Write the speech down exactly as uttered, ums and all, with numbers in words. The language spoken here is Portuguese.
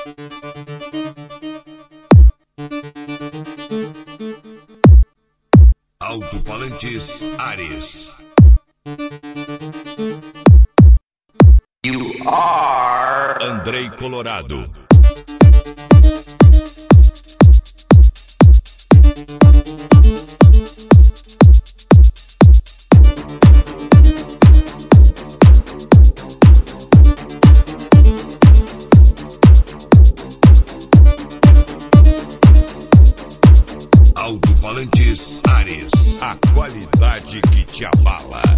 Alto-falantes Ares. You are Andrei Colorado. Alto-falantes Ares, a qualidade que te abala.